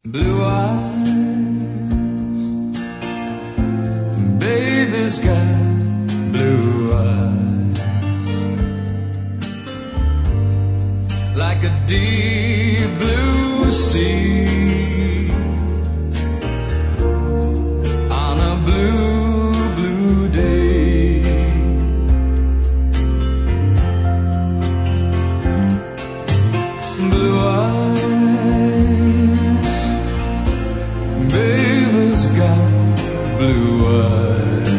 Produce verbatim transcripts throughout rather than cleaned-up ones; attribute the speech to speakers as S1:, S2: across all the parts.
S1: Blue eyes, baby's got blue eyes, like a deep blue sea on a blue, blue day. Blue eyes, baby's got blue eyes.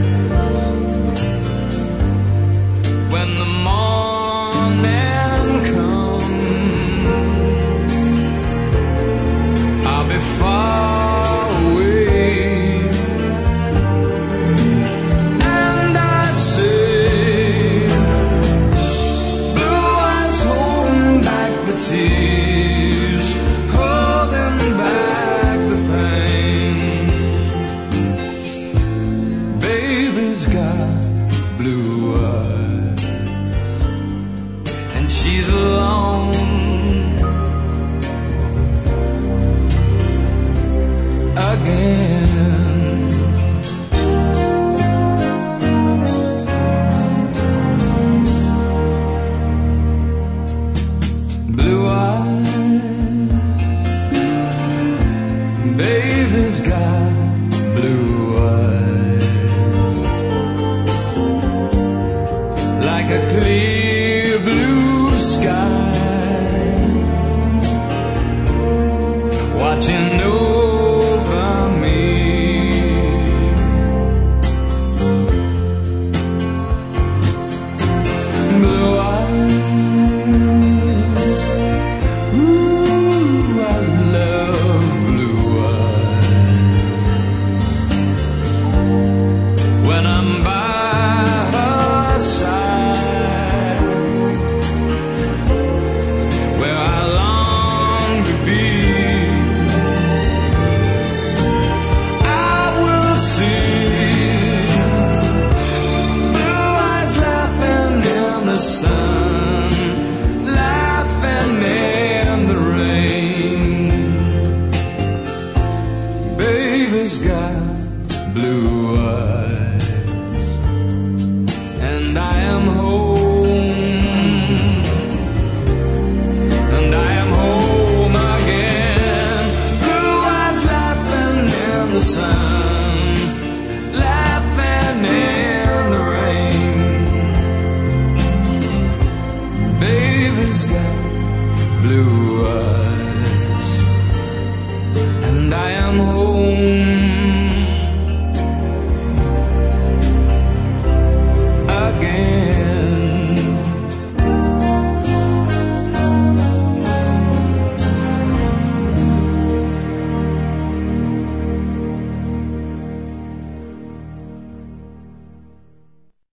S1: When the morning comes, I'll be far away, and I say, blue eyes holding back the tears, holding back the pain. Baby's got blue eyes, and she's alone again. Blue eyes, baby's got blue eyes, like a clear blue sky, watching over me. Blue eyes, ooh, I love blue eyes. When I'm by her side, where I long to be, I will see blue eyes laughing in the sun, laughing in the rain. Baby's got blue eyes.